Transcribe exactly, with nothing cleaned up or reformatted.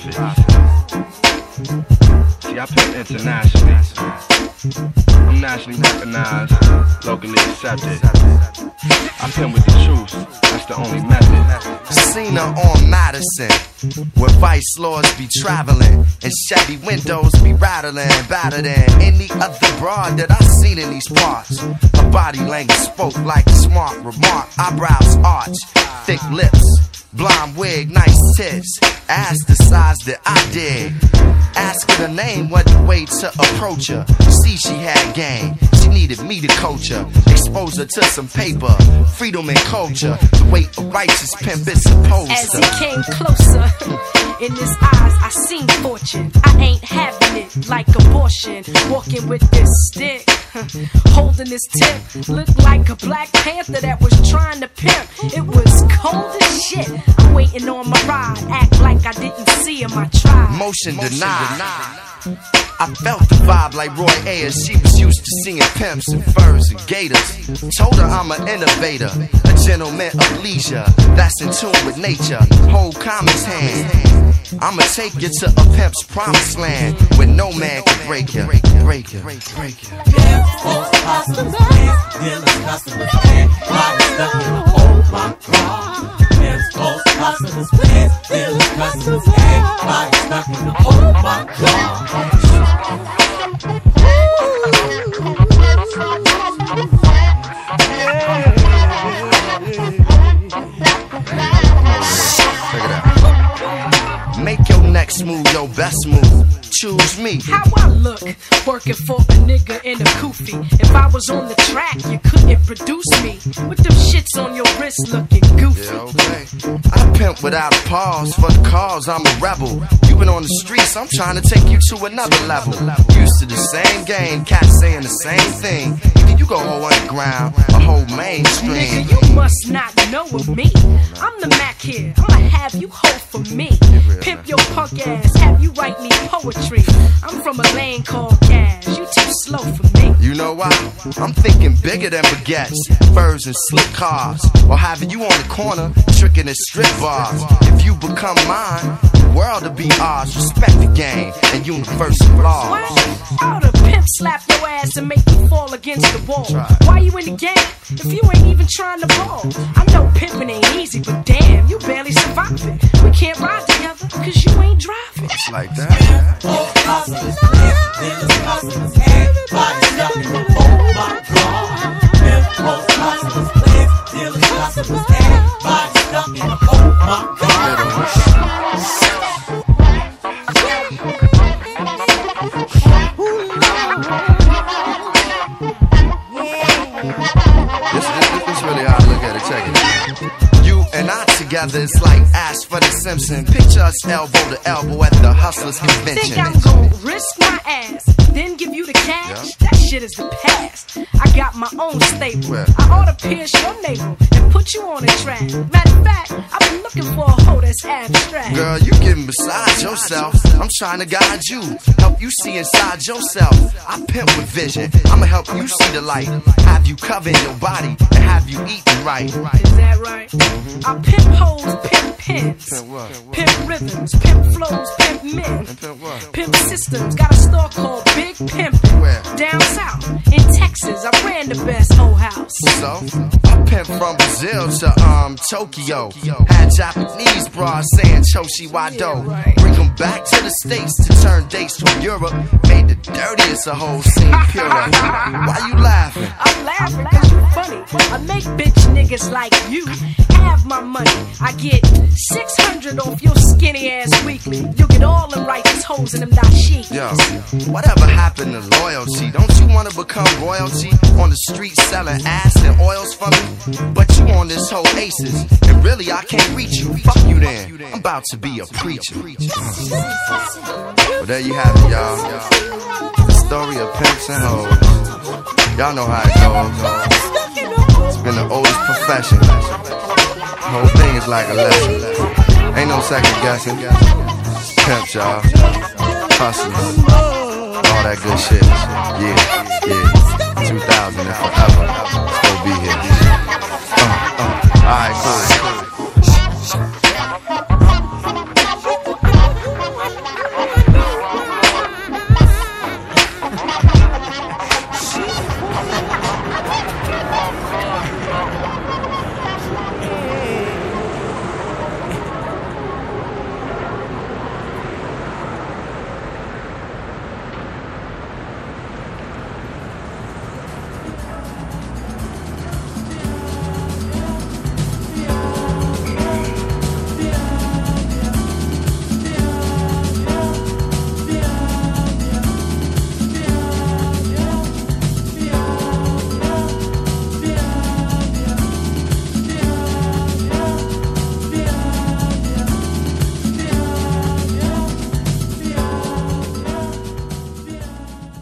profit. See, I pimp internationally. I'm nationally recognized, locally accepted. I pimp with the truth, that's the only method. Seen her on Madison, where vice lords be traveling, and Chevy windows be rattling, better than any other broad that I seen in these parts. Her body language spoke like a smart remark, eyebrows arch, thick lips, blonde wig, nice tits, ass the size that I dig. Asking her name wasn't the way to approach her. See, she had game, she needed me to coach her, expose her to some paper, freedom and culture, the way a righteous pimp is supposed As to. he came closer, in his eyes I seen fortune. I ain't having it like abortion. Walking with this stick, holding this tip, looked like a Black Panther that was trying to pimp. It was cold as shit. I'm waiting on my ride, act like I didn't see him. I tried. Motion denied. I felt the vibe like Roy Ayers. She was used to seeing pimps and furs and gators. Told her I'm an innovator, a gentleman of leisure that's in tune with nature. Hold common's hand. I'ma take you to a pimp's promised land where no man can break you. Break you. Break you. Pimps, folks, hustlers, pimps, dealers, customers, and bodies stuck in the old my car. Pimps, folks, hustlers, pimps, dealers, customers, and bodies stuck in the old my car. Make your next move your best move. Choose me. How I look, working for a nigga in a kufi. If I was on the track, you couldn't produce me. With them shits on your wrist looking goofy. Yeah, okay. I pimp without a pause. For the cause, I'm a rebel. You been on the streets, I'm trying to take you to another level. Used to the same game, cats saying the same thing. You go whole underground, a whole mainstream. Nigga, you must not know of me. I'm the Mac here, I'ma have you hoe for me. Pimp your punk ass, have you write me poetry. I'm from a land called Cash, you too slow for me. You know why? I'm thinking bigger than baguettes, furs and slick cars, or having you on the corner, tricking at strip bars. If you become mine, the world will be ours. Respect the game and universal laws. What? How the pimp slap your ass and make you fall against the wall? Why you in the game if you ain't even trying to ball? I know pimping ain't easy, but damn, you barely surviving. We can't ride together cause you ain't driving. It's like that. Folks, hustlers, pimps, dealers, customers, and bodies stuck in the old my car. Pimps, folks, hustlers, pimps, dealers, customers, and bodies stuck in the old my car. This, this, this really how I look at it, check it. You and I together is like Ash for the Simpsons. Picture us elbow to elbow at the Hustlers Convention. Think I'm gon' risk my ass, then give you the cash? Yeah. That shit is the past. I got my own stable. Well. I ought to pierce your navel and put you on a track. Matter of fact, I've been looking for a hoe that's abstract. Girl, you getting beside yourself. I'm trying to guide you, help you see inside yourself. I pimp with vision, I'ma help you see the light. Have you covering your body and have you eating right. Is that right? I pimp hoes, pimp pins, Pimp what? pimp rhythms, pimp flows, pimp men, Pimp what? pimp systems. Got a store called Big Pimpin'. Where? Down south in Texas. I ran the best whole house. So, I pimp from Brazil to um Tokyo. Had Japanese bras saying Choshi Wado. Bring them back to the States to turn dates from Europe. Made the dirtiest of hoes seem purer. Why you laughing? I'm laughing cause you funny. I make bitch niggas like you have my money. I get six hundred off your skinny ass weekly. You'll get all the righteous hoes in them dashiki. Yo, whatever happened to loyalty? Don't you wanna become royalty? On the street selling ass and oils for me? But you on this whole aces, and really I can't reach you. Fuck you then, I'm about to be a preacher. Well, there you have it, y'all. The story of pimps and hoes. Y'all know how it goes. It's been the oldest profession. The whole thing is like a lesson. Ain't no second guessing. Pimps, y'all. Hustlers. All that good shit. Yeah, yeah. two thousand and forever. Still be here. Uh, uh. Alright, cool.